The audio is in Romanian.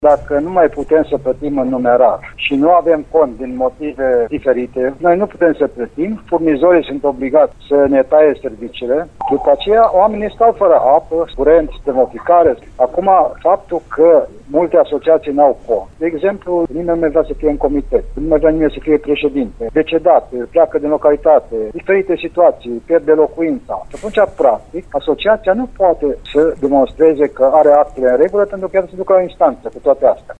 Dacă nu mai putem să plătim în numerar și nu avem cont din motive diferite, noi nu putem să plătim, furnizorii sunt obligați să ne taie serviciile, după aceea oamenii stau fără apă, curent, termoficare. Acum, faptul că multe asociații n-au cont. De exemplu, nimeni nu mai vrea să fie în comitet, nu mai vrea nimeni să fie președinte, decedat, pleacă din localitate, diferite situații, pierde locuința. Și atunci, practic, asociația nu poate să demonstreze că are actele în regulă pentru că ea să ducă la instanță cu toate astea.